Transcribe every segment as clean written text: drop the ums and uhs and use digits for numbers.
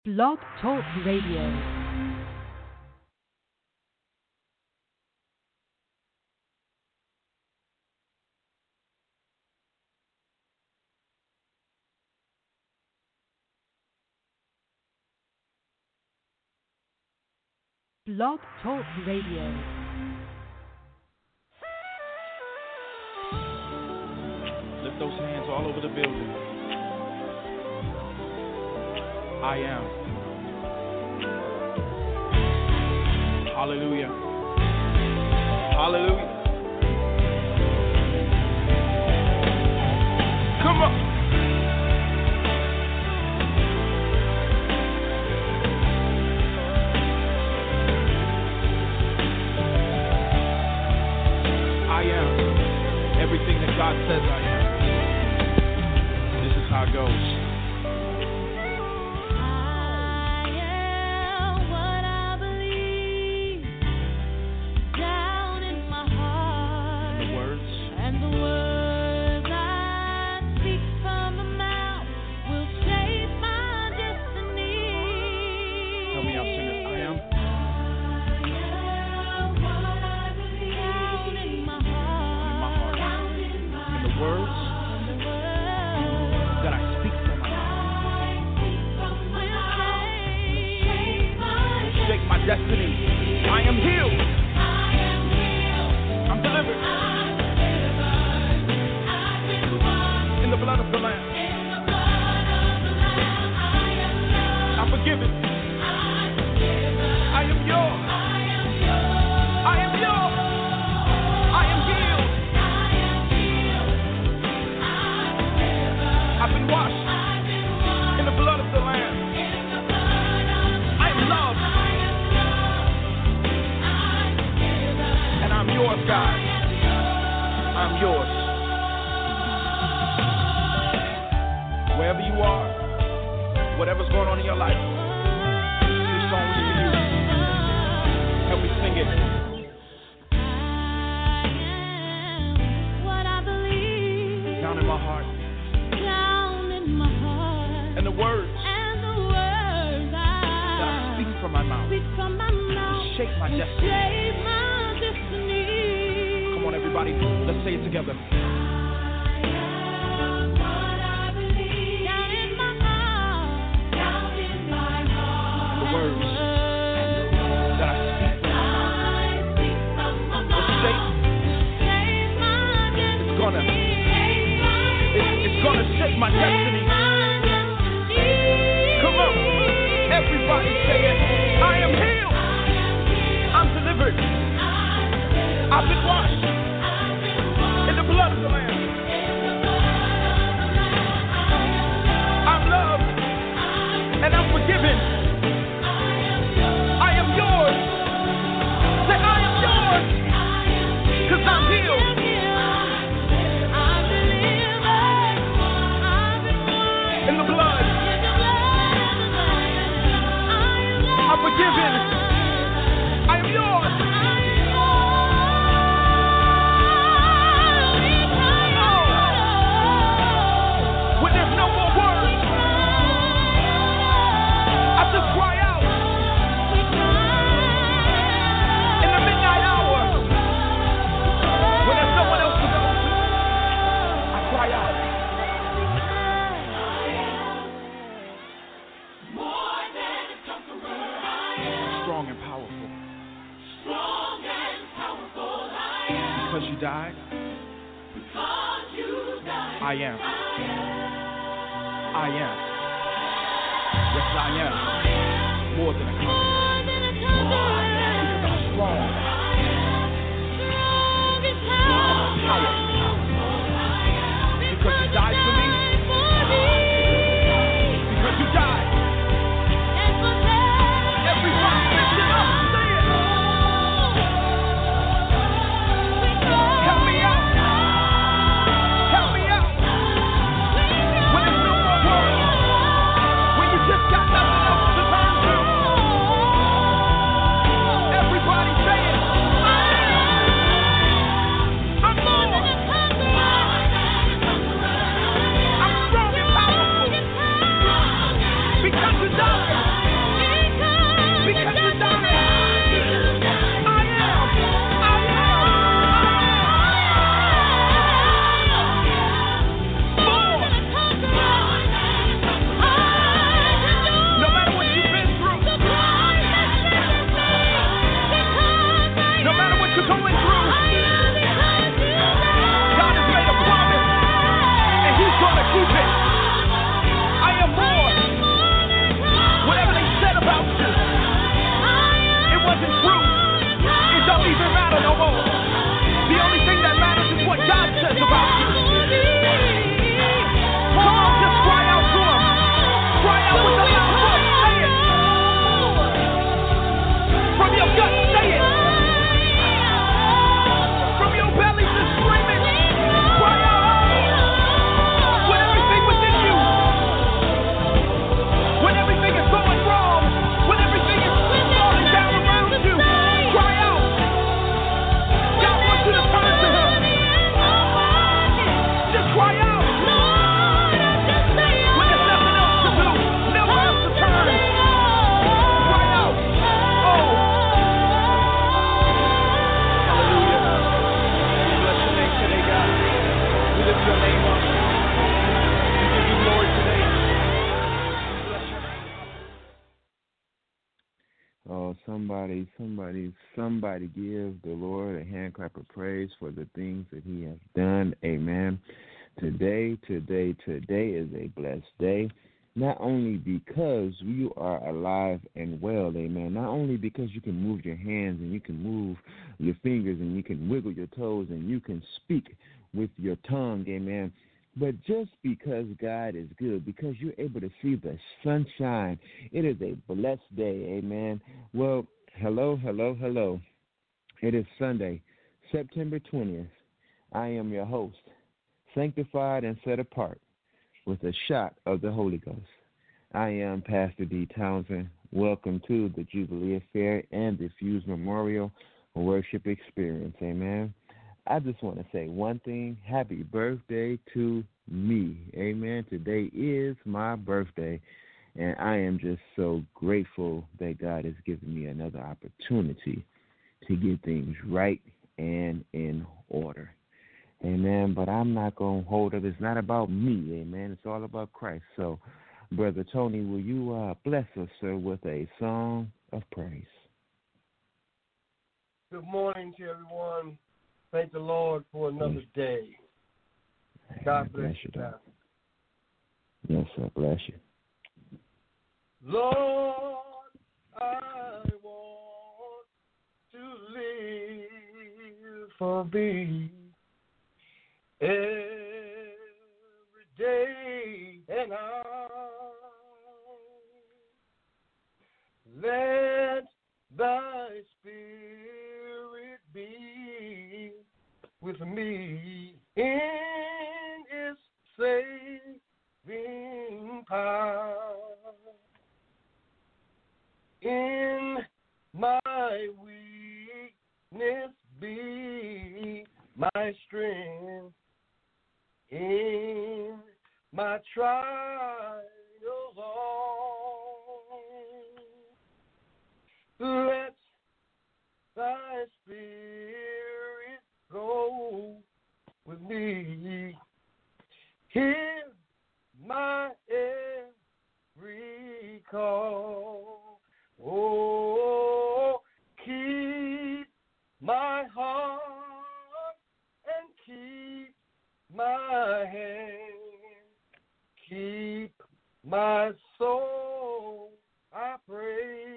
Blog Talk Radio. Blog Talk Radio. Lift those hands all over the building. I am. Hallelujah. Hallelujah. Come on. I am everything that God says I am. This is how it goes. Destiny. I am healed. I'm delivered. In the blood of the Lamb. I'm forgiven. I am yours. I am yours. I am healed. I've been washed in the blood of the Lamb. I am loved. I'm yours, God. I'm yours. Wherever you are, whatever's going on in your life, this song is for you. Help me sing it. What I believe. Down in my heart. Down in my heart. And the words. That I speak from my mouth. To shake my destiny. Come on, everybody, let's say it together. I am what I believe. Down in my heart. Down in my heart. The words that I speak from my mouth. Will shape my destiny. It's gonna shape my destiny. Come on, everybody say it. I am healed. I'm delivered. I've been washed in the blood of the Lamb. I'm loved and I'm forgiven. I am yours. Say I am yours. 'Cause I'm healed. In the blood. I'm forgiven. I am yours. Died. I am. I am. Yes, I am. More than a conqueror. Because I'm strong. I'm powerful. Because you died for me. Because you died. Everybody lift it up. When there's no more words, when you just got nothing else to turn to, Oh, somebody give the Lord a hand clap of praise for the things that he has done. Amen. Today is a blessed day. Not only because you are alive and well, amen. Not only because you can move your hands and you can move your fingers and you can wiggle your toes and you can speak with your tongue, amen. But just because God is good, because you're able to see the sunshine, it is a blessed day, amen. Well, hello. It is Sunday, September 20th. I am your host, sanctified and set apart with a shot of the Holy Ghost. I am Pastor D. Townsend. Welcome to the Jubilee Affair and the Fuse Memorial Worship Experience, amen. I just want to say one thing. Happy birthday to me. Amen. Today is my birthday, and I am just so grateful that God has given me another opportunity to get things right and in order. Amen. But I'm not going to hold it. It's not about me. Amen. It's all about Christ. So, Brother Tony, will you bless us, sir, with a song of praise? Good morning to everyone. Thank the Lord for another day. God bless you, Pastor. Yes, sir. Bless you. Lord, I want to live for thee every day and hour. Let thy spirit be with me in its saving power. In my weakness be my strength. In my trials all, let thy spirit go with me. Hear my every call. Oh, keep my heart and keep my hand. Keep my soul, I pray.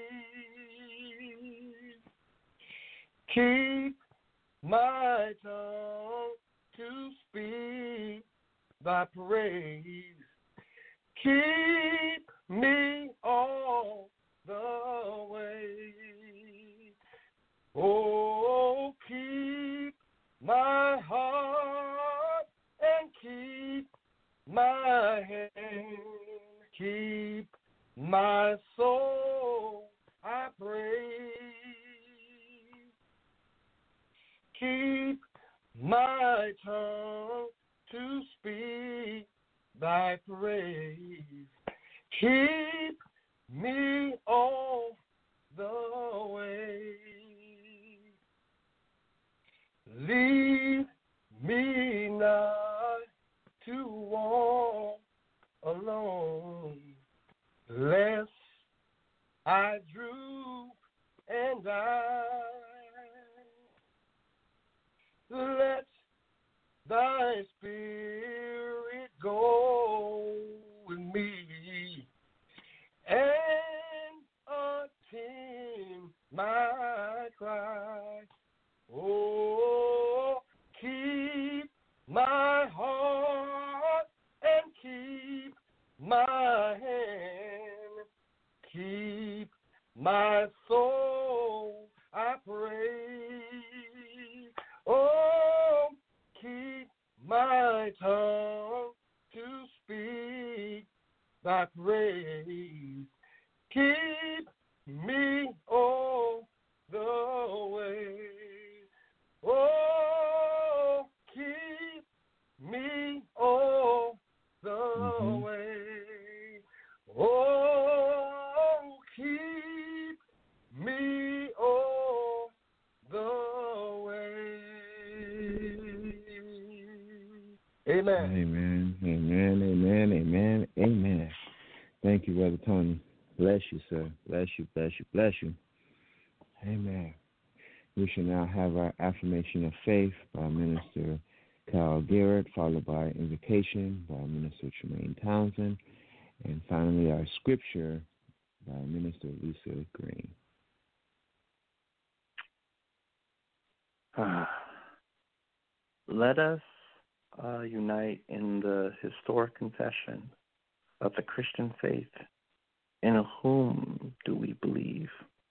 Keep my tongue to speak thy praise. Keep me all the way. Oh, keep my heart and keep my hand. Keep my soul, I pray. Keep my tongue to speak thy praise. Keep me all the way. Leave me not to walk alone, lest I droop and die. Let thy spirit go with me and attend my cry. Oh, keep my heart and keep my hand. Keep my soul, I pray. Oh, keep my tongue to speak thy praise. Keep me all the way. Oh, keep me all the way. Oh, keep me all the way. Amen. Amen. Thank you, Brother Tony. Bless you, sir. Bless you. Amen. We shall now have our affirmation of faith by Minister Kyle Garrett, followed by invocation by Minister Tremaine Townsend, and finally our scripture by Minister Lisa Green. Let us unite in the historic confession of the Christian faith. In whom do we believe?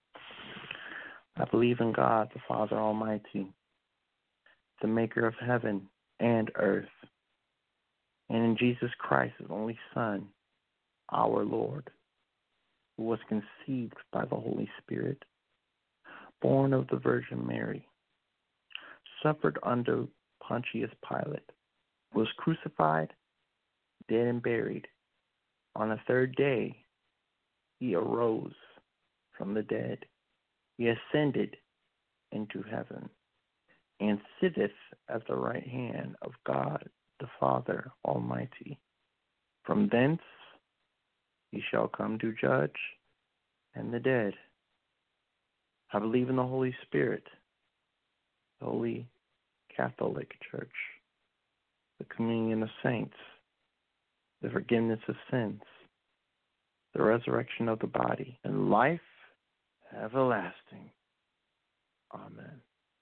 I believe in God, the Father Almighty, the maker of heaven and earth, and in Jesus Christ, his only Son, our Lord, who was conceived by the Holy Spirit, born of the Virgin Mary, suffered under Pontius Pilate, was crucified, dead, and buried. On the third day, he arose from the dead. He ascended into heaven and sitteth at the right hand of God the Father Almighty. From thence he shall come to judge and the dead. I believe in the Holy Spirit, the Holy Catholic Church, the communion of saints, the forgiveness of sins, the resurrection of the body, and life everlasting. Amen.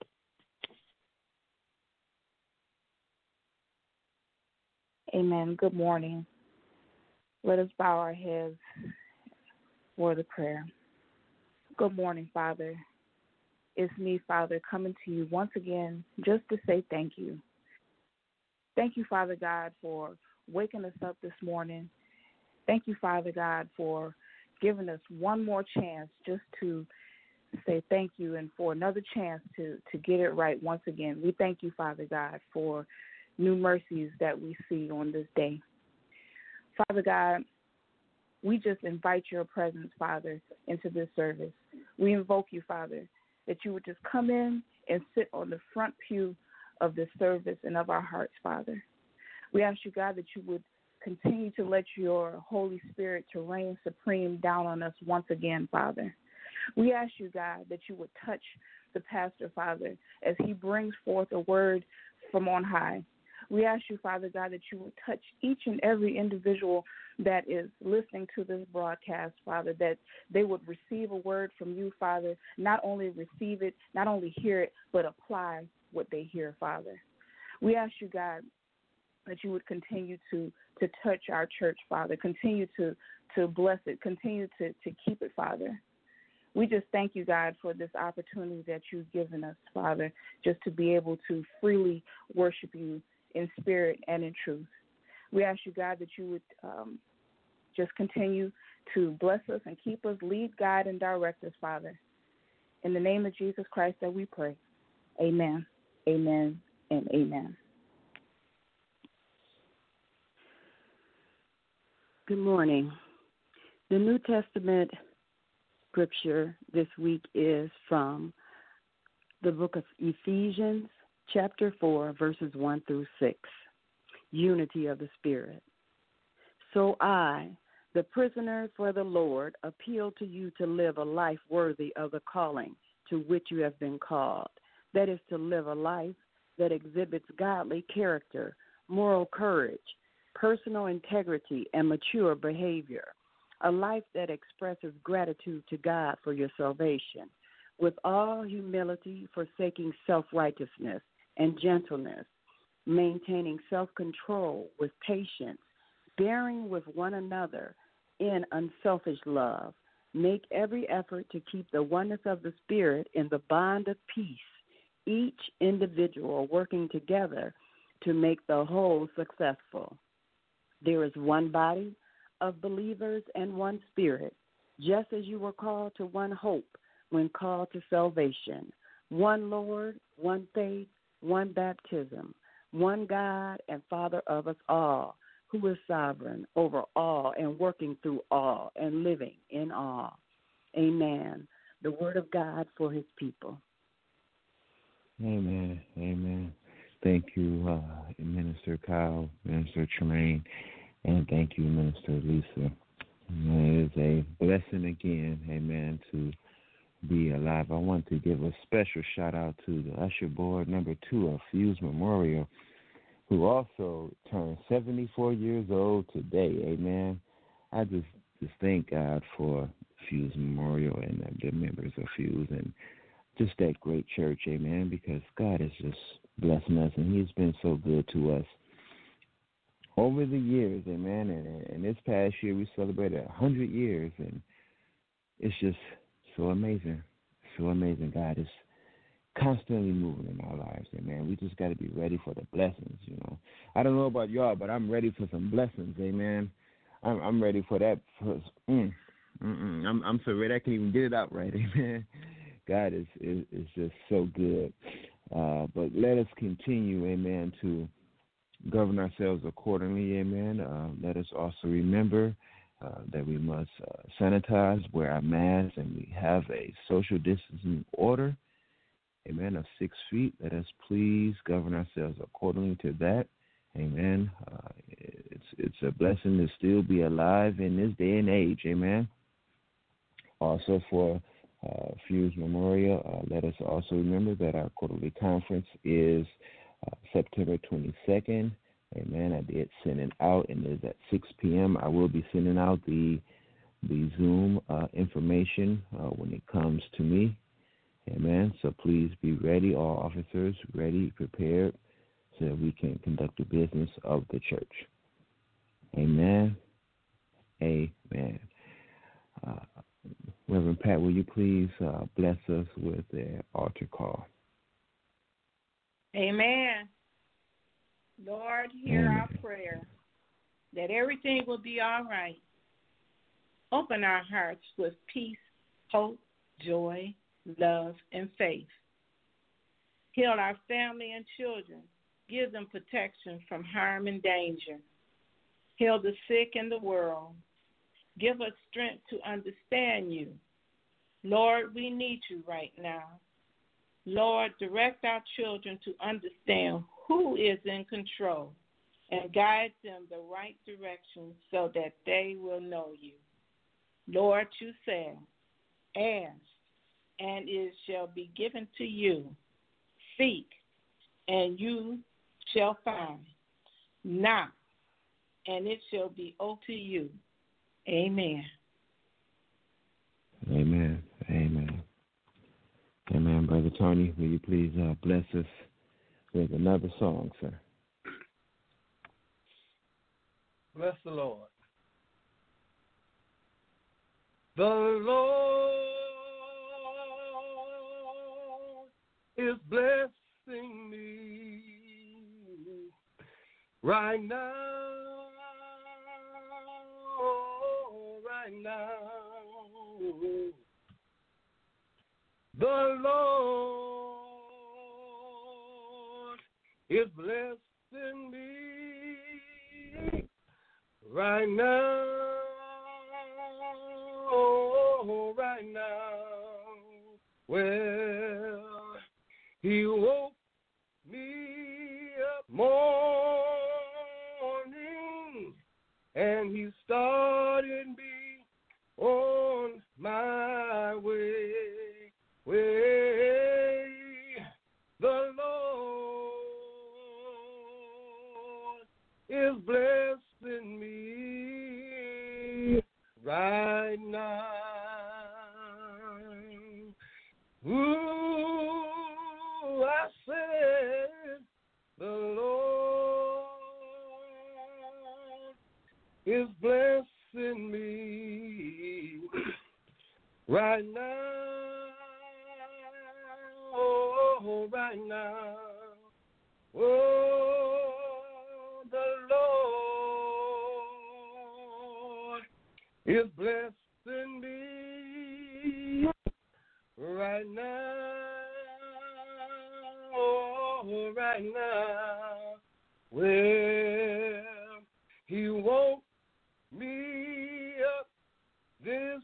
Amen. Good morning. Let us bow our heads for the prayer. Good morning, Father. It's me, Father, coming to you once again just to say thank you. Thank you, Father God, for waking us up this morning. Thank you, Father God, for giving us one more chance just to say thank you and for another chance to get it right once again. We thank you, Father God, for new mercies that we see on this day. Father God, we just invite your presence, Father, into this service. We invoke you, Father, that you would just come in and sit on the front pew of this service and of our hearts, Father. We ask you, God, that you would continue to let your Holy Spirit to reign supreme down on us once again, Father. We ask you, God, that you would touch the pastor, Father, as he brings forth a word from on high. We ask you, Father God, that you would touch each and every individual that is listening to this broadcast, Father, that they would receive a word from you, Father, not only receive it, not only hear it, but apply what they hear, Father. We ask you, God, that you would continue to touch our church, Father, continue to bless it, continue to keep it, Father. We just thank you, God, for this opportunity that you've given us, Father, just to be able to freely worship you in spirit and in truth. We ask you, God, that you would just continue to bless us and keep us, lead, guide, and direct us, Father. In the name of Jesus Christ that we pray. Amen, amen, and amen. Good morning. The New Testament scripture this week is from the book of Ephesians, chapter 4, verses 1 through 6, unity of the Spirit. So I, the prisoner for the Lord, appeal to you to live a life worthy of the calling to which you have been called. That is to live a life that exhibits godly character, moral courage, personal integrity, and mature behavior. A life that expresses gratitude to God for your salvation, with all humility, forsaking self-righteousness and gentleness, maintaining self-control with patience, bearing with one another in unselfish love. Make every effort to keep the oneness of the Spirit in the bond of peace, each individual working together to make the whole successful. There is one body of believers and one Spirit, just as you were called to one hope when called to salvation, one Lord, one faith, one baptism, one God and Father of us all, who is sovereign over all and working through all and living in all. Amen. The word of God for his people. Amen. Amen. Thank you, Minister Kyle, Minister Tremaine, and thank you, Minister Lisa. It is a blessing again, amen, to be alive. I want to give a special shout out to the usher board number 2 of Fuse Memorial, who also turned 74 years old today. Amen. I just thank God for Fuse Memorial and the members of Fuse and just that great church, amen, because God is just blessing us, and He's been so good to us over the years, amen. And this past year we celebrated 100 years, and it's just so amazing, so amazing. God is constantly moving in our lives, amen. We just got to be ready for the blessings, you know. I don't know about y'all, but I'm ready for some blessings, amen. I'm ready for that. I'm so ready I can't even get it out right, amen. God is just so good. But let us continue, amen, to govern ourselves accordingly, amen. Let us also remember that we must sanitize, wear our masks, and we have a social distancing order, amen, of 6 feet. Let us please govern ourselves accordingly to that, amen. It's a blessing to still be alive in this day and age, amen. Also for Fuse Memorial, let us also remember that our quarterly conference is September 22nd. Amen. I did send it out, and it is at 6 p.m. I will be sending out the Zoom information when it comes to me. Amen. So please be ready, all officers, ready, prepared, so that we can conduct the business of the church. Amen. Amen. Reverend Pat, will you please bless us with the altar call? Amen. Lord, hear our prayer that everything will be all right. Open our hearts with peace, hope, joy, love, and faith. Heal our family and children. Give them protection from harm and danger. Heal the sick in the world. Give us strength to understand you. Lord, we need you right now. Lord, direct our children to understand who is in control and guide them the right direction so that they will know you. Lord, you said, ask, and it shall be given to you. Seek, and you shall find. Knock, and it shall be opened to you. Amen. Amen. Amen. Amen. Brother Tony, will you please bless us with another song, sir? Bless the Lord. The Lord is blessing me right now, right now. The Lord is blessing me right now, right now. Well, He woke me up morning, and He started me on my way. The Lord is blessing me right now. Ooh, I said the Lord is blessing me right now. Oh, right now. Oh, the Lord is blessing me right now. Oh, right now. Well, He woke me up this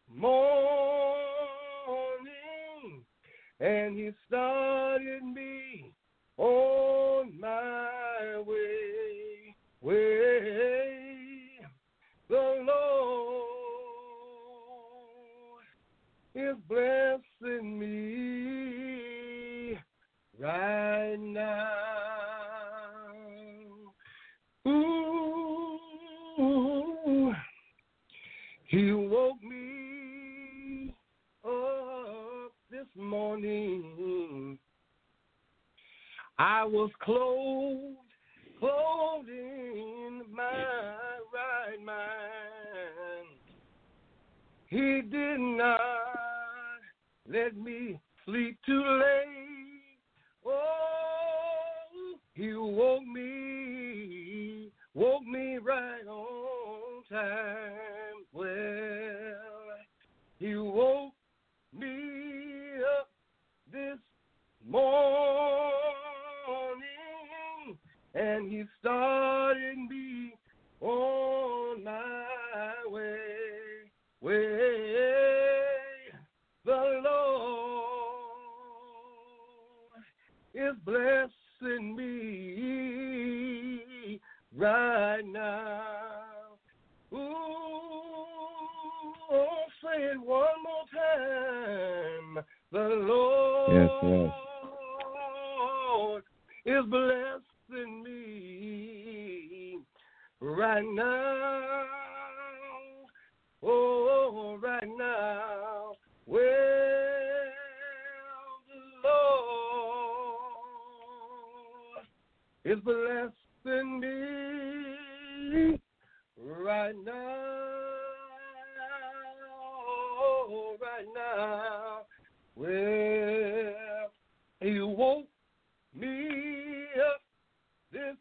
morning, and He started me on my way. The Lord is blessing me right now. Ooh, he woke me up this morning. I was clothed in my right mind. He did not let me sleep too late. Oh, he woke me right on time. Well, he woke me up this morning, and he started me on my way. The Lord is blessing me right now. Ooh, say it one more time. The Lord is blessing me right now. Oh, right now. Well, the Lord is blessing me right now. Oh, right now. Well, he woke me up this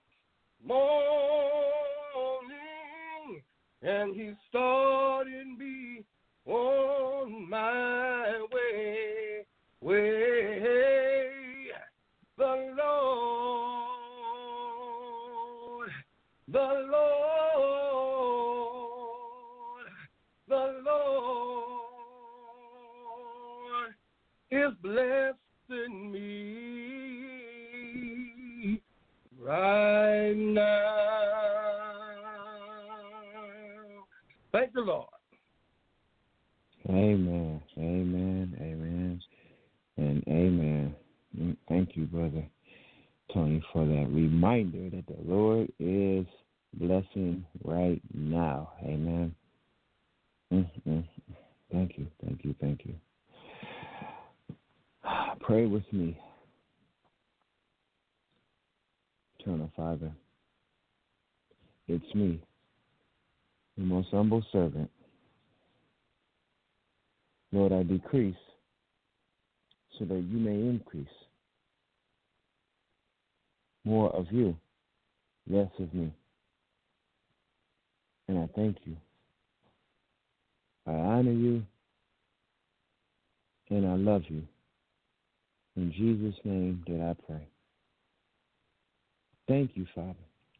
morning, and he started me on my way. The Lord is blessing me right now. Thank the Lord. Amen, amen, amen, and amen. Thank you, Brother Tony, for that reminder that the Lord is blessing right now. Amen. Thank you. Pray with me. Eternal Father, it's me, the most humble servant. Lord, I decrease so that you may increase. More of you, less of me. And I thank you. I honor you, and I love you. In Jesus' name that I pray. Thank you, Father,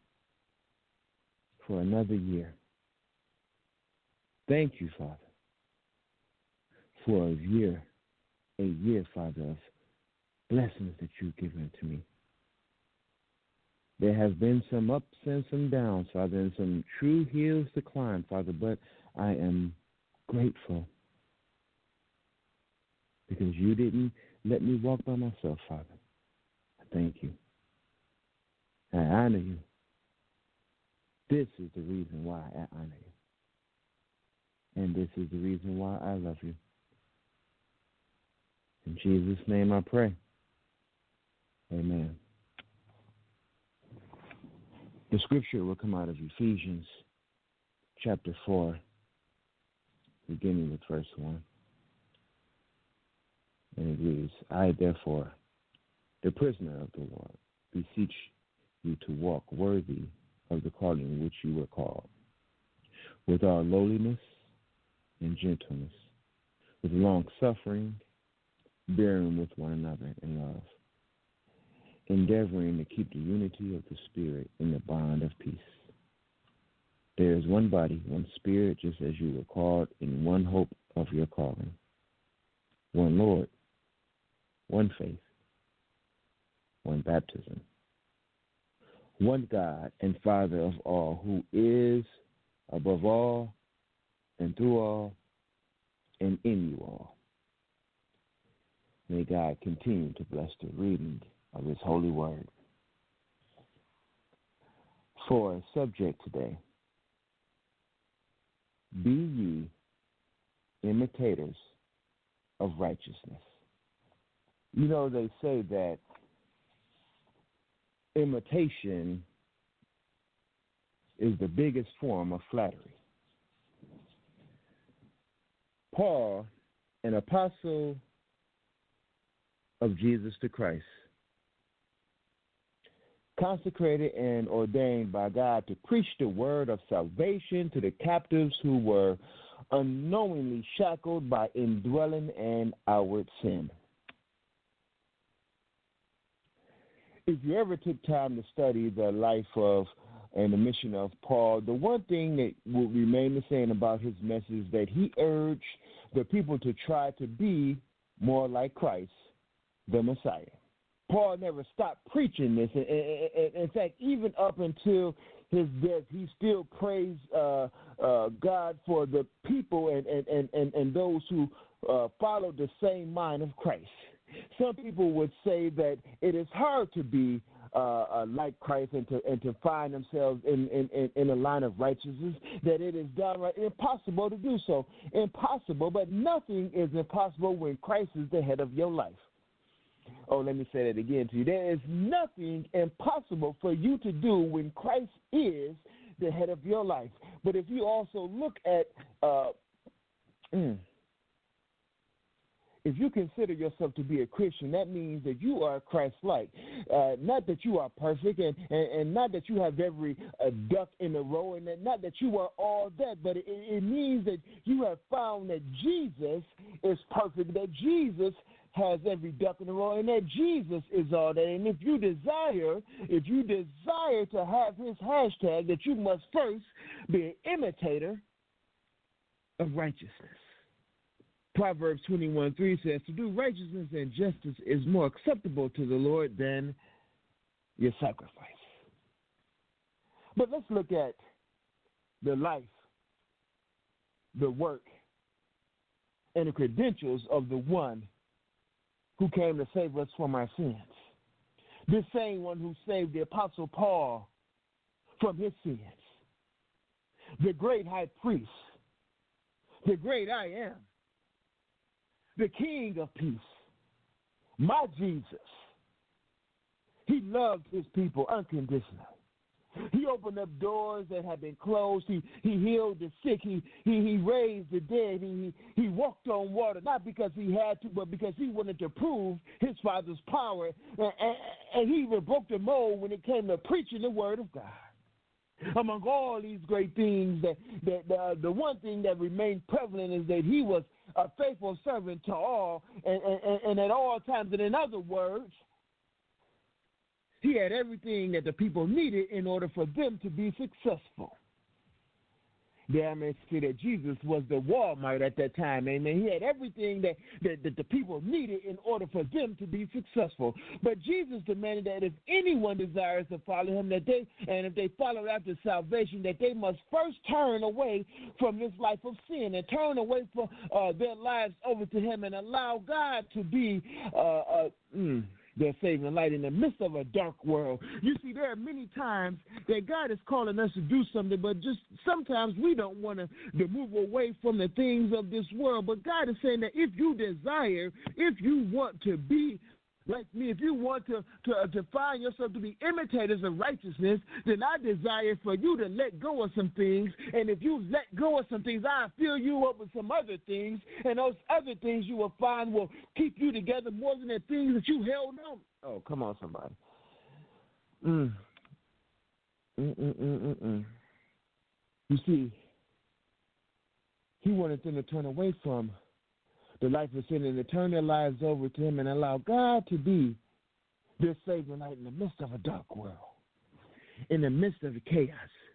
for another year. Thank you, Father, for a year, Father, of blessings that you've given to me. There have been some ups and some downs, Father, and some true hills to climb, Father, but I am grateful because you didn't let me walk by myself, Father. I thank you. I honor you. This is the reason why I honor you. And this is the reason why I love you. In Jesus' name I pray. Amen. The scripture will come out of Ephesians chapter 4, beginning with verse 1. And it reads, I, therefore, the prisoner of the Lord, beseech you to walk worthy of the calling which you were called, with all lowliness and gentleness, with long-suffering, bearing with one another in love, endeavoring to keep the unity of the Spirit in the bond of peace. There is one body, one Spirit, just as you were called in one hope of your calling, one Lord, one faith, one baptism, one God and Father of all, who is above all and through all and in you all. May God continue to bless the reading of his holy word. For a subject today, be ye imitators of righteousness. You know, they say that imitation is the biggest form of flattery. Paul, an apostle of Jesus the Christ, consecrated and ordained by God to preach the word of salvation to the captives who were unknowingly shackled by indwelling and outward sin. If you ever took time to study the life of and the mission of Paul, the one thing that will remain the same about his message is that he urged the people to try to be more like Christ, the Messiah. Paul never stopped preaching this. In fact, even up until his death, he still praised God for the people and those who followed the same mind of Christ. Some people would say that it is hard to be like Christ and to find themselves in a line of righteousness, that it is downright impossible to do so. Impossible, but nothing is impossible when Christ is the head of your life. Oh, let me say that again to you. There is nothing impossible for you to do when Christ is the head of your life. But if you also look at if you consider yourself to be a Christian, that means that you are Christ-like. Not that you are perfect and not that you have every duck in a row, and not that you are all that, but it means that you have found that Jesus is perfect, that Jesus has every duck in a row, and that Jesus is all that. And if you desire to have his hashtag, that you must first be an imitator of righteousness. Proverbs 21:3 says, to do righteousness and justice is more acceptable to the Lord than your sacrifice. But let's look at the life, the work, and the credentials of the one who came to save us from our sins. This same one who saved the Apostle Paul from his sins. The great high priest, the great I am, the King of peace, my Jesus. He loved his people unconditionally. He opened up doors that had been closed. He healed the sick. He raised the dead. He walked on water, not because he had to, but because he wanted to prove his Father's power. And he even broke the mold when it came to preaching the word of God. Among all these great things, the one thing that remained prevalent is that he was a faithful servant to all, and at all times. And in other words, he had everything that the people needed in order for them to be successful. There I may say that Jesus was the Walmart at that time. Amen. He had everything that the people needed in order for them to be successful. But Jesus demanded that if anyone desires to follow him, if they follow after salvation, that they must first turn away from this life of sin and turn away from their lives over to him and allow God to be their saving light in the midst of a dark world. You see, there are many times that God is calling us to do something, but just sometimes we don't want to move away from the things of this world. But God is saying that if you desire, if you want to be like me, if you want to find yourself to be imitators of righteousness, then I desire for you to let go of some things. And if you let go of some things, I'll fill you up with some other things. And those other things you will find will keep you together more than the things that you held on. Oh, come on, somebody. You see, he wanted them to turn away from the life of sin and to turn their lives over to him and allow God to be their saving light in the midst of a dark world, in the midst of the chaos.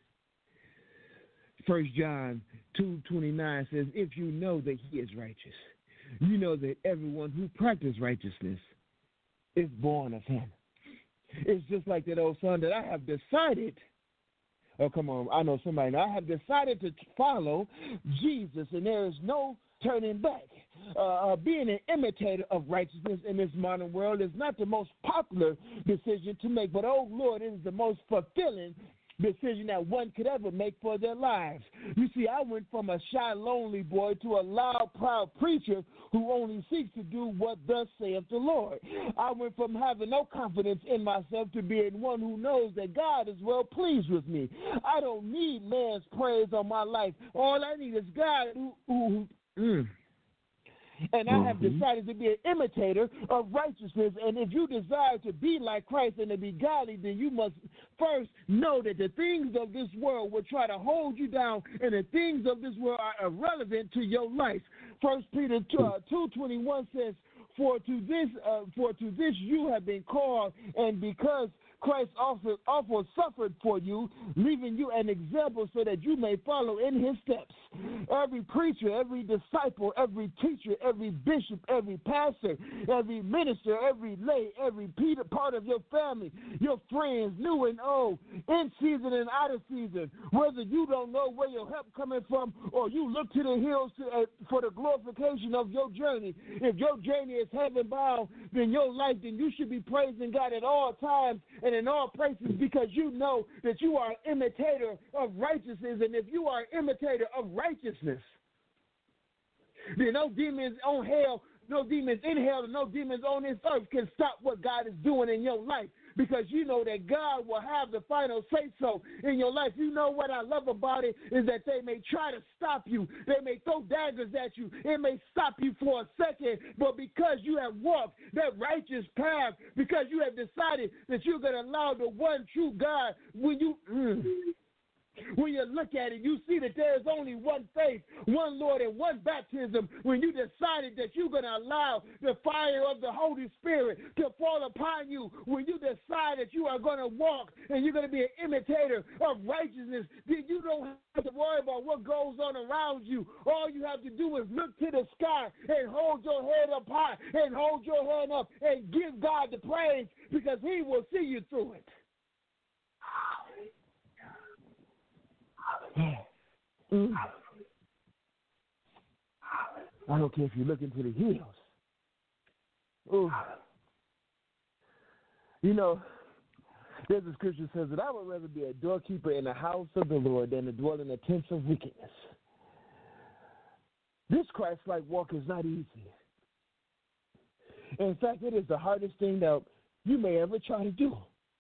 1 John 2:29 says, if you know that he is righteous, you know that everyone who practices righteousness is born of him. It's just like that old song that I have decided. Oh, come on. I know somebody. I have decided to follow Jesus, and there is no turning back. being an imitator of righteousness in this modern world is not the most popular decision to make, but, oh, Lord, it is the most fulfilling decision that one could ever make for their lives. You see, I went from a shy, lonely boy to a loud, proud preacher who only seeks to do what thus saith the Lord. I went from having no confidence in myself to being one who knows that God is well pleased with me. I don't need man's praise on my life. All I need is God and I have decided to be an imitator of righteousness. And if you desire to be like Christ and to be godly, then you must first know that the things of this world will try to hold you down, and the things of this world are irrelevant to your life. 1 Peter 2:21 says, For to this you have been called, and because Christ also suffered for you, leaving you an example so that you may follow in his steps. Every preacher, every disciple, every teacher, every bishop, every pastor, every minister, every lay, every part of your family, your friends, new and old, in season and out of season, whether you don't know where your help coming from or you look to the hills for the glorification of your journey. If your journey is heaven bound, then you should be praising God at all times and in all places, because you know that you are an imitator of righteousness. And if you are an imitator of righteousness, then no demons on hell, no demons in hell, and no demons on this earth can stop what God is doing in your life, because you know that God will have the final say-so in your life. You know what I love about it is that they may try to stop you. They may throw daggers at you. It may stop you for a second, but because you have walked that righteous path, because you have decided that you're going to allow the one true God, when you look at it, you see that there is only one faith, one Lord, and one baptism. When you decided that you're going to allow the fire of the Holy Spirit to fall upon you, when you decide that you are going to walk and you're going to be an imitator of righteousness, then you don't have to worry about what goes on around you. All you have to do is look to the sky and hold your head up high and hold your head up and give God the praise, because he will see you through it. I don't care if you look into the hills. Oh, you know, there's a scripture that says that I would rather be a doorkeeper in the house of the Lord than to dwell in the tents of wickedness. This Christ-like walk is not easy. In fact, it is the hardest thing that you may ever try to do.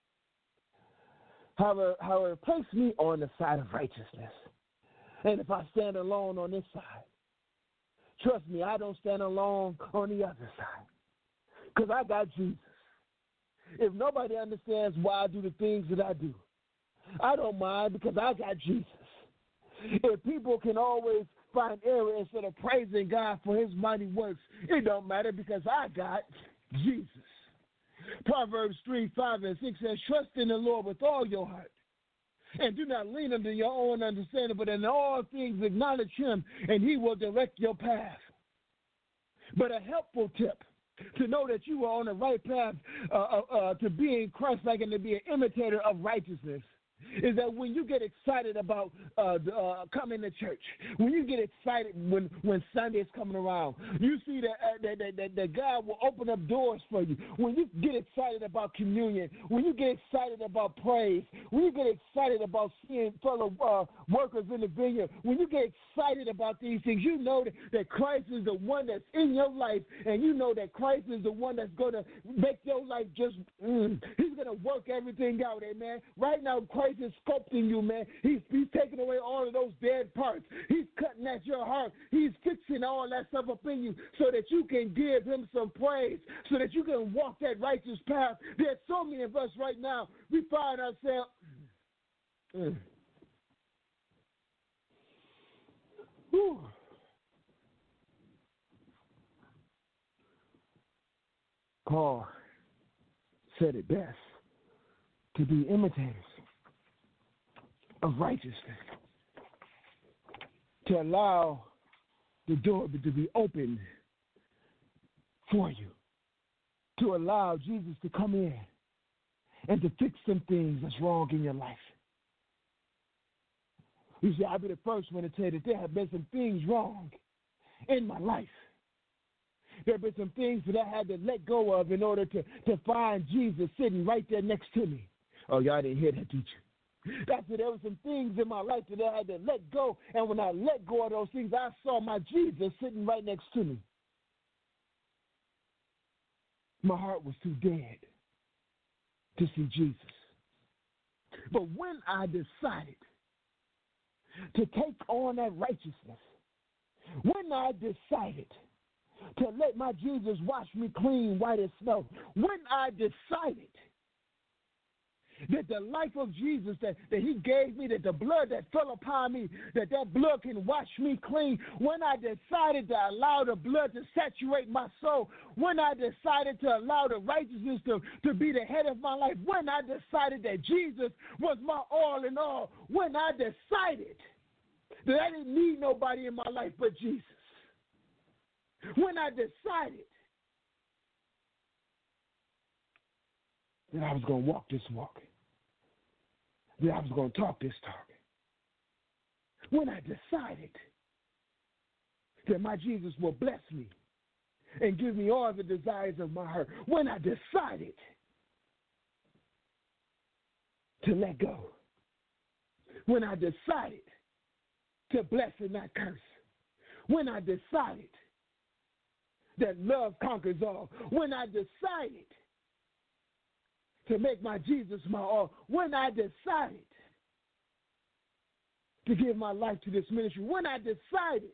However, it placed me on the side of righteousness. And if I stand alone on this side, trust me, I don't stand alone on the other side, because I got Jesus. If nobody understands why I do the things that I do, I don't mind, because I got Jesus. If people can always find error instead of praising God for his mighty works, it don't matter, because I got Jesus. Proverbs 3:5-6 says, trust in the Lord with all your heart, and do not lean unto your own understanding, but in all things acknowledge him, and he will direct your path. But a helpful tip to know that you are on the right path to being Christ-like and to be an imitator of righteousness is that when you get excited about coming to church, when you get excited when Sunday is coming around, you see that God will open up doors for you. When you get excited about communion, when you get excited about praise, when you get excited about seeing fellow workers in the vineyard, when you get excited about these things, you know that Christ is the one that's in your life, and you know that Christ is the one that's going to make your life just, he's going to work everything out, amen. Right now, Christ is sculpting you, man. He's taking away all of those dead parts. He's cutting at your heart. He's fixing all that stuff up in you so that you can give him some praise, so that you can walk that righteous path. There's so many of us right now, we find ourselves Paul said it best, to be imitators of righteousness, to allow the door to be opened for you, to allow Jesus to come in and to fix some things that's wrong in your life. You see, I'll be the first one to tell you that there have been some things wrong in my life. There have been some things that I had to let go of in order to find Jesus sitting right there next to me. Oh, y'all didn't hear that, did you? That's it. There were some things in my life that I had to let go, and when I let go of those things, I saw my Jesus sitting right next to me. My heart was too dead to see Jesus. But when I decided to take on that righteousness, when I decided to let my Jesus wash me clean white as snow, when I decided that the life of Jesus that he gave me, that the blood that fell upon me, that blood can wash me clean, when I decided to allow the blood to saturate my soul, when I decided to allow the righteousness to be the head of my life, when I decided that Jesus was my all in all, when I decided that I didn't need nobody in my life but Jesus, when I decided that I was going to walk this walk, that I was going to talk this talk, when I decided that my Jesus will bless me and give me all the desires of my heart, when I decided to let go, when I decided to bless and not curse, when I decided that love conquers all, when I decided to make my Jesus my all, when I decided to give my life to this ministry, when I decided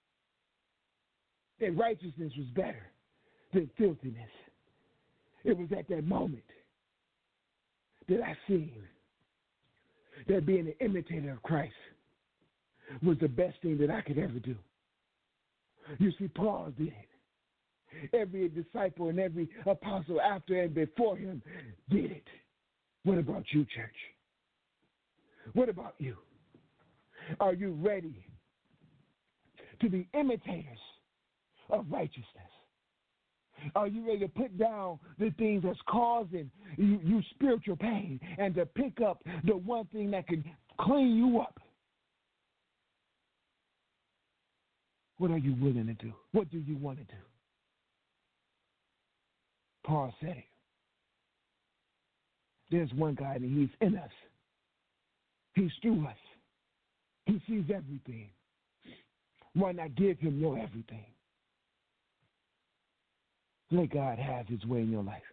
that righteousness was better than filthiness, it was at that moment that I seen that being an imitator of Christ was the best thing that I could ever do. You see, Paul did it. Every disciple and every apostle after and before him did it. What about you, church? What about you? Are you ready to be imitators of righteousness? Are you ready to put down the things that's causing you spiritual pain and to pick up the one thing that can clean you up? What are you willing to do? What do you want to do? Paul said it. There's one God and he's in us. He's through us. He sees everything. Why not give him your everything? Let God have his way in your life.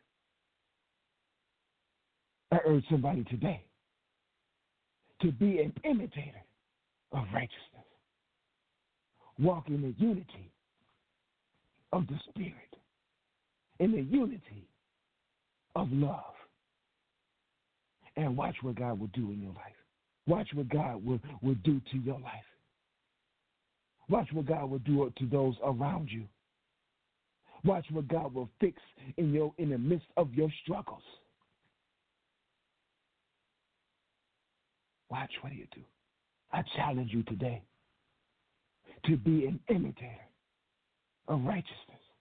I urge somebody today to be an imitator of righteousness. Walk in the unity of the Spirit, in the unity of love. And watch what God will do in your life. Watch what God will do to your life. Watch what God will do to those around you. Watch what God will fix in the midst of your struggles. Watch what he'll do. I challenge you today to be an imitator of righteousness.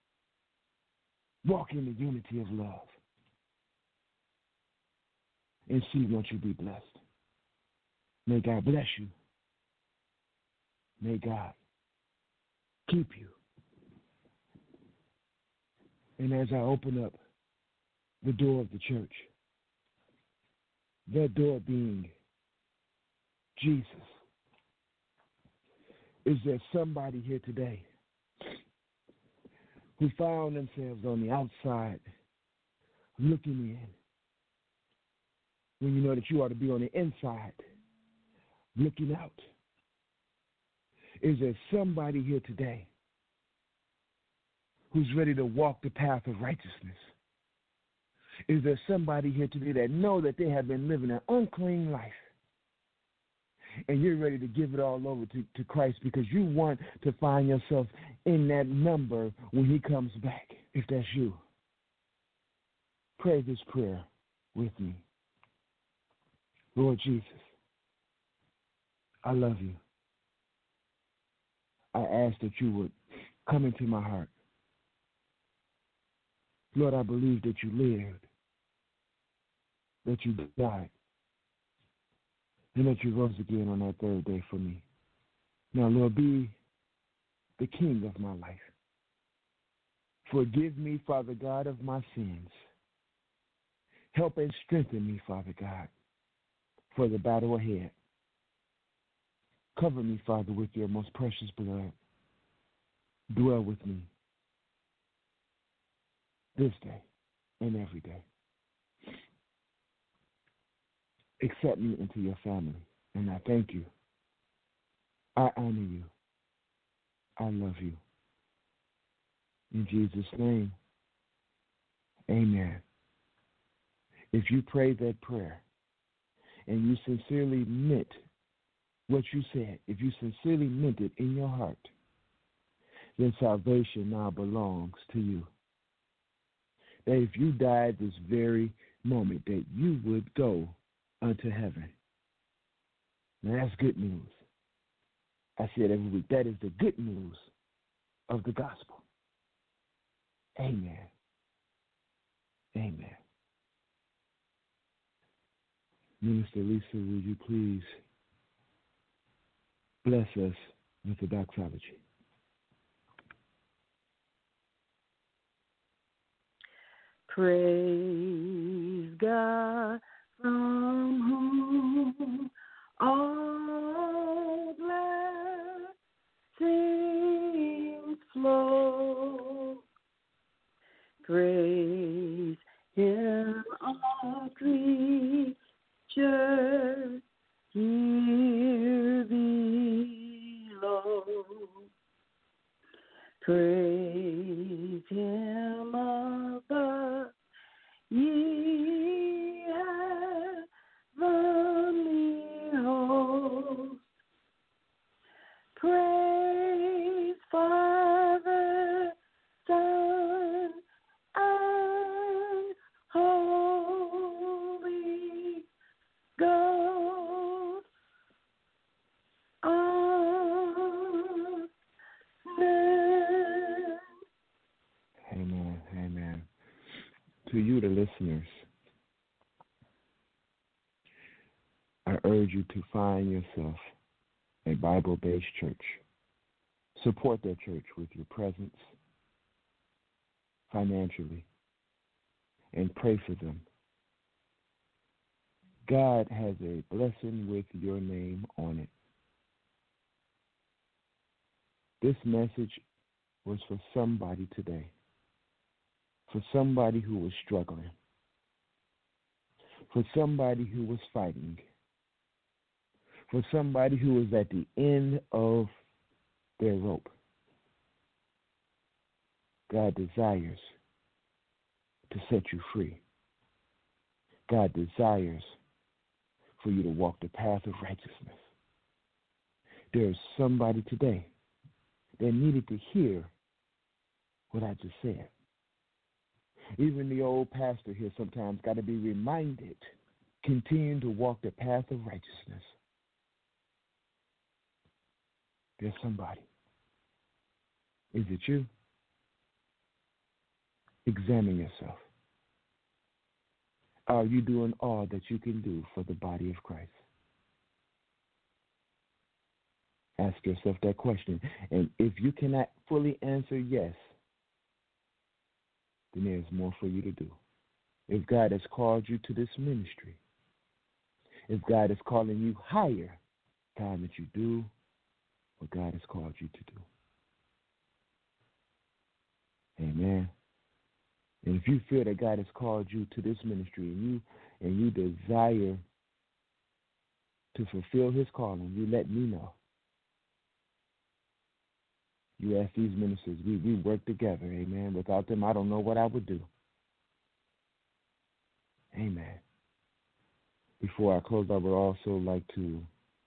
Walk in the unity of love. And see, won't you be blessed? May God bless you. May God keep you. And as I open up the door of the church, that door being Jesus, is there somebody here today who found themselves on the outside looking in when you know that you ought to be on the inside looking out? Is there somebody here today who's ready to walk the path of righteousness? Is there somebody here today that know that they have been living an unclean life and you're ready to give it all over to Christ because you want to find yourself in that number when he comes back? If that's you, pray this prayer with me. Lord Jesus, I love you. I ask that you would come into my heart. Lord, I believe that you lived, that you died, and that you rose again on that third day for me. Now, Lord, be the king of my life. Forgive me, Father God, of my sins. Help and strengthen me, Father God, for the battle ahead. Cover me, Father, with your most precious blood. Dwell with me this day and every day. Accept me into your family, and I thank you. I honor you. I love you. In Jesus' name, amen. If you prayed that prayer and you sincerely meant what you said, if you sincerely meant it in your heart, then salvation now belongs to you. That if you died this very moment, that you would go unto heaven. Now that's good news. I say it every week. That is the good news of the gospel. Amen. Amen. Minister Lisa, would you please bless us with the doxology? Praise God, from whom all blessings flow. Praise Him, all creatures here below. Praise Him above, ye heavenly hosts. Praise Father, Son, and Holy Ghost. Amen. Amen. To you, the listeners, I urge you to find yourself a Bible-based church. Support that church with your presence financially and pray for them. God has a blessing with your name on it. This message was for somebody today, for somebody who was struggling, for somebody who was fighting, for somebody who was at the end of their rope. God desires to set you free. God desires for you to walk the path of righteousness. There's somebody today that needed to hear what I just said. Even the old pastor here sometimes got to be reminded, continue to walk the path of righteousness. There's somebody. Is it you? Examine yourself. Are you doing all that you can do for the body of Christ? Ask yourself that question. And if you cannot fully answer yes, then there's more for you to do. If God has called you to this ministry, if God is calling you higher, time that you do what God has called you to do. Amen. And if you feel that God has called you to this ministry and you desire to fulfill His calling, you let me know. You ask these ministers, we work together, amen. Without them, I don't know what I would do. Amen. Before I close, I would also like to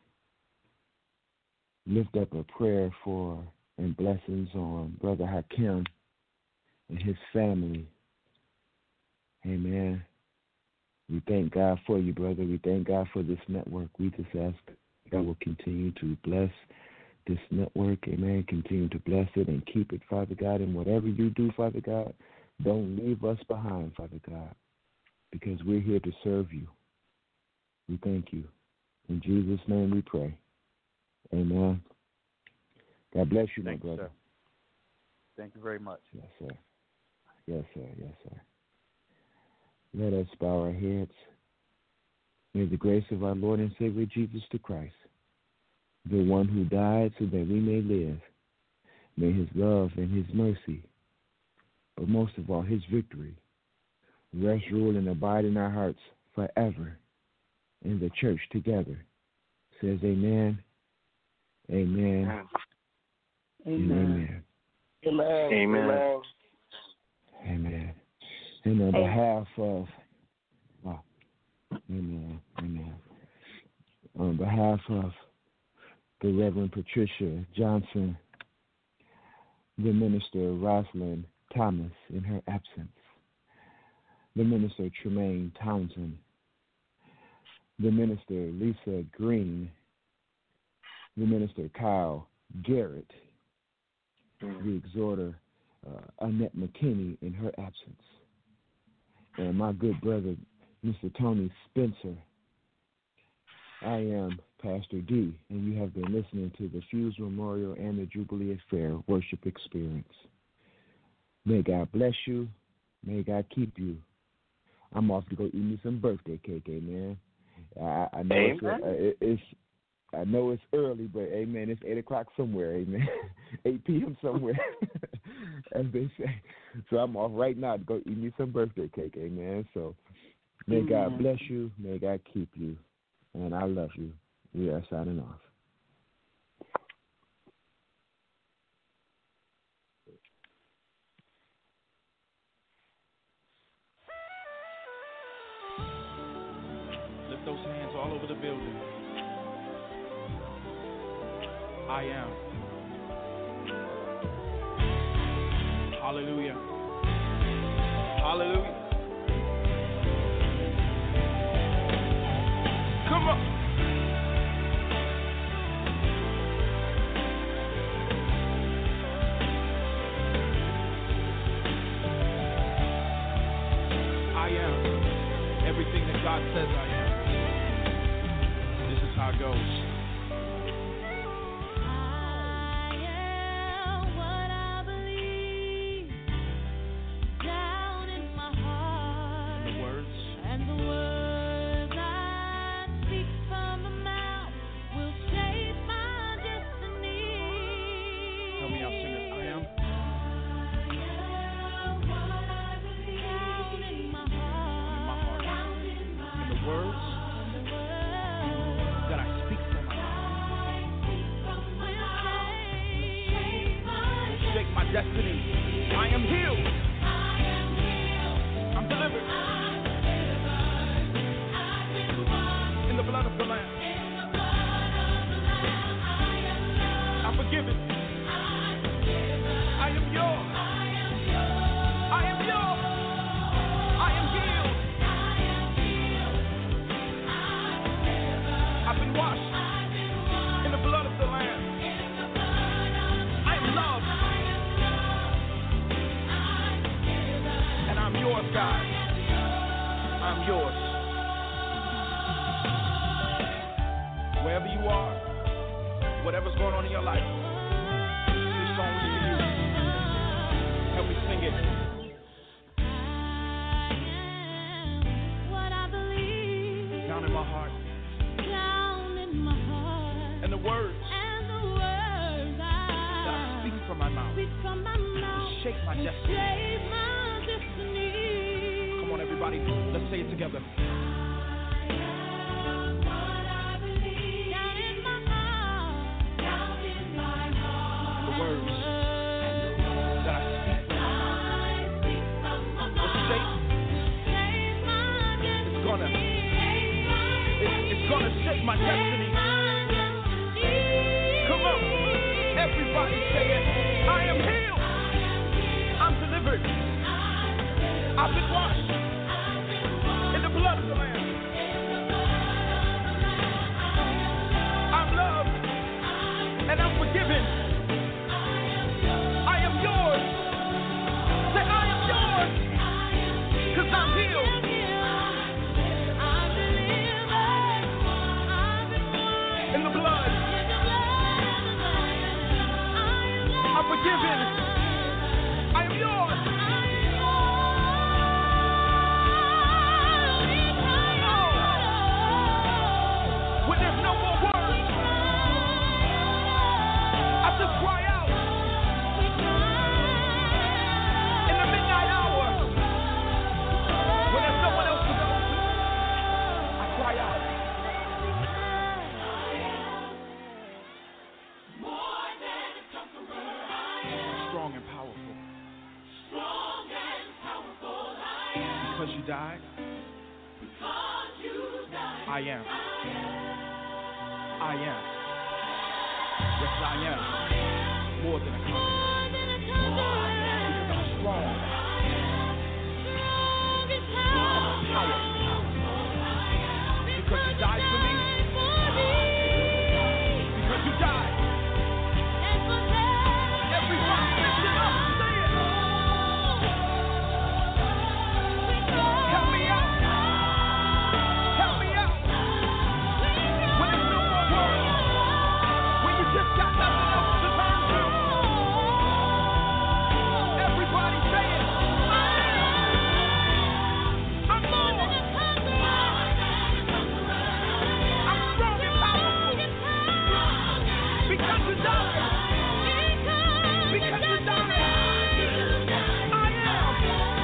lift up a prayer for and blessings on Brother Hakim and his family. Amen. We thank God for you, brother. We thank God for this network. We just ask God will continue to bless this network. Amen. Continue to bless it and keep it, Father God. And whatever you do, Father God, don't leave us behind, Father God, because we're here to serve you. We thank you. In Jesus' name we pray. Amen. God bless you, my brother. Sir. Thank you very much. Yes, sir. Yes, sir. Yes, sir. Let us bow our heads. May the grace of our Lord and Savior Jesus the Christ, the one who died so that we may live, may his love and his mercy, but most of all his victory, rest, rule, and abide in our hearts forever. In the church together says amen, amen, and amen. Amen. Amen. Amen. And on behalf of, amen. On behalf of the Reverend Patricia Johnson, the Minister Rosalind Thomas in her absence, the Minister Tremaine Townsend, the Minister Lisa Green, the Minister Kyle Garrett, the Exhorter Annette McKinney in her absence, and my good brother, Mr. Tony Spencer. I am Pastor D, and you have been listening to the Fuse Memorial and the Jubilee Affair Worship Experience. May God bless you. May God keep you. I'm off to go eat me some birthday cake, amen. I know it's early, but amen, it's 8 o'clock somewhere, amen. 8 p.m. somewhere, as they say. So I'm off right now to go eat me some birthday cake, amen. So may God bless you, may God keep you, and I love you. We are signing off. Lift those hands all over the building. I am. Hallelujah. Hallelujah. Come on. I am everything that God says I am. This is how it goes. Destiny. I am healed. I'm delivered. In the blood of the Lamb. I'm forgiven. I am yours. I am yours. I am healed. I've been washed in the blood of the Lamb. I am loved. I'm yours, God. I'm yours. Wherever you are, whatever's going on in your life, this song is for you. Help me sing it. Down in my heart. And the words that I speak from my mouth. Shake my destiny. Come on, everybody, let's say it together. The words that I speak from my mouth will shake. It's gonna shake my destiny. Come on, everybody say it. I am healed. I'm delivered. I've been washed in the blood of the Lamb. I'm loved and I'm forgiven. I am yours. Say I am yours, 'cause I'm healed. In the blood. I'm forgiven. I am yours. Because you died, I am. I am. Yes, I am. More than a conqueror. Because I'm strong. I'm powerful. Because you died for me. Because you died. Everybody lift it up. Say it. Help me out. Help me out. When there's no more words. When you just got nothing else to turn to. Everybody say it. I'm more. I'm strong and powerful. Because you died. Because you died. I am.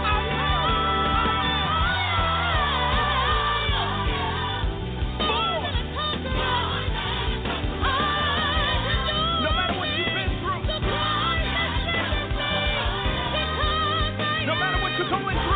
More. No matter what you've been through. No matter what you're going through.